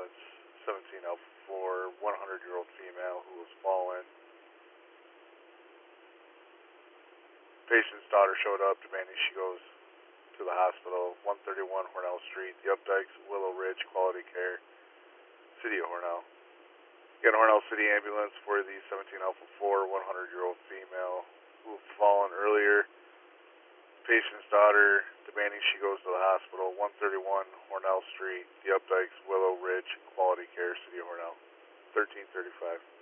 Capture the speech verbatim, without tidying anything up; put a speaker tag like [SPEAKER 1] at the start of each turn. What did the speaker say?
[SPEAKER 1] ambulance, seventeen Alpha four, one hundred year old female who was fallen. Patient's daughter showed up demanding she goes to the hospital, one thirty-one Hornell Street, the Updikes, Willow Ridge, Quality Care, City of Hornell. Again, Hornell City Ambulance for the seventeen Alpha four, one hundred year old female who had fallen earlier. Patient's daughter demanding she goes to the hospital, one thirty-one Hornell Street, the Updikes, Willow Ridge, Quality Care, City of Hornell, thirteen thirty-five.